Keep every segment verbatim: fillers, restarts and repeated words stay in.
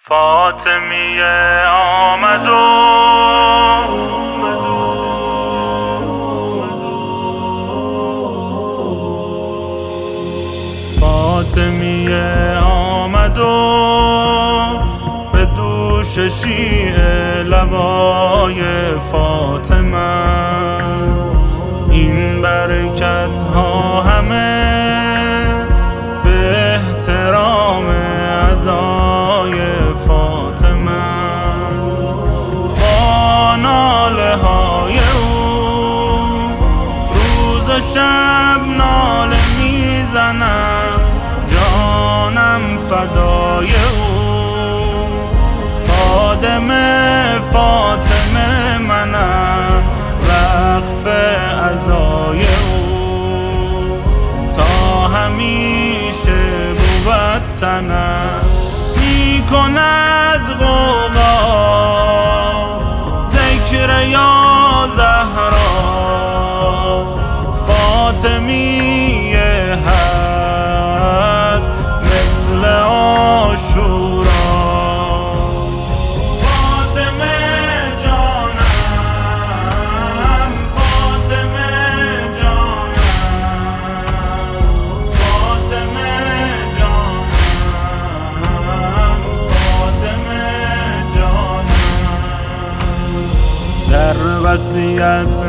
فاطمیه آمد و فاطمیه آمد و به دوش شیعه لبای فاطمه، این برکت ها همه به احترام عزای فاطمه. با ناله های او روز و شب ناله میزنم، جانم فدای او، خادم فاطمه منم، وقف عزای او، تا همیشه بود تنم. می کند غوغا ذکر یا زهرا، فاطمیه هست مثل عاشورا. در وصیت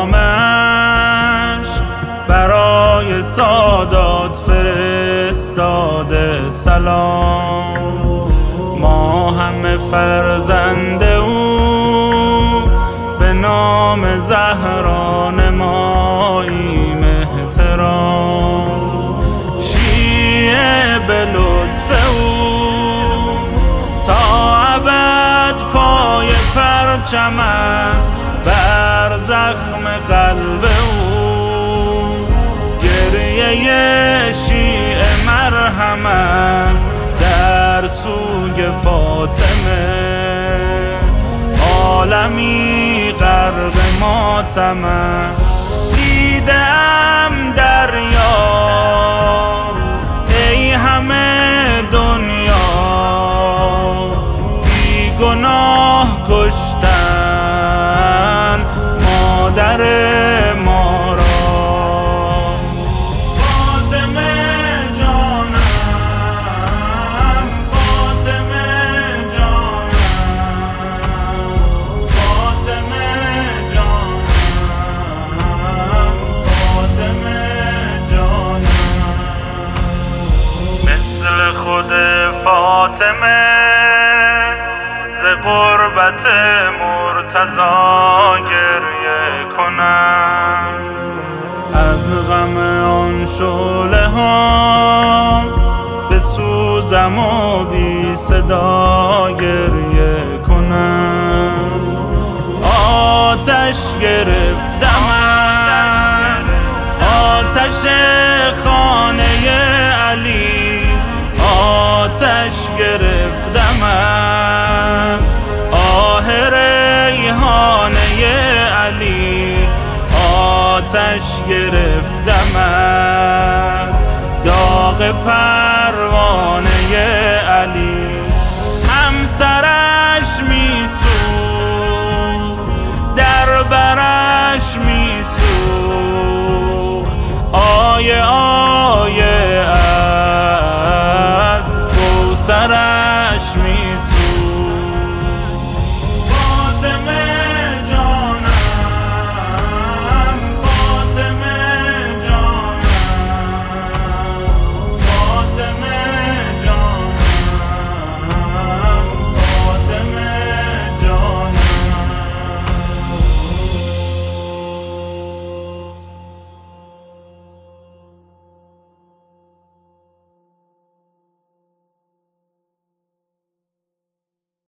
نامش برای سادات فرستاده سلام، ما همه فرزند او به نام زهرا نماییم احترام. شیعه به لطف او تا ابد پای پرچم است بر زخم قلب او، گریه شیعه مرهم است در سوگ فاطمه، عالمی غرق ماتم است. دیدم دریا ای همه دنیا، بی گناه کشتن مادر ما را. فاطمه جانم، فاطمه جانم، فاطمه جانم، فاطمه جانم. مثل خود فاطمه ز غربت مرتضی گریه کنم، از غم آن شعله ها بسوزم و بی صدا گریه کنم. آتش گرفتم، آتش خانه علی، آتش گرفتم آه ریحانه علی، آتش گرفتم از داغ پروانه علی. همسرش میسوخت، در برش میسوخت، آیه آیه از کوثرش میسوخت.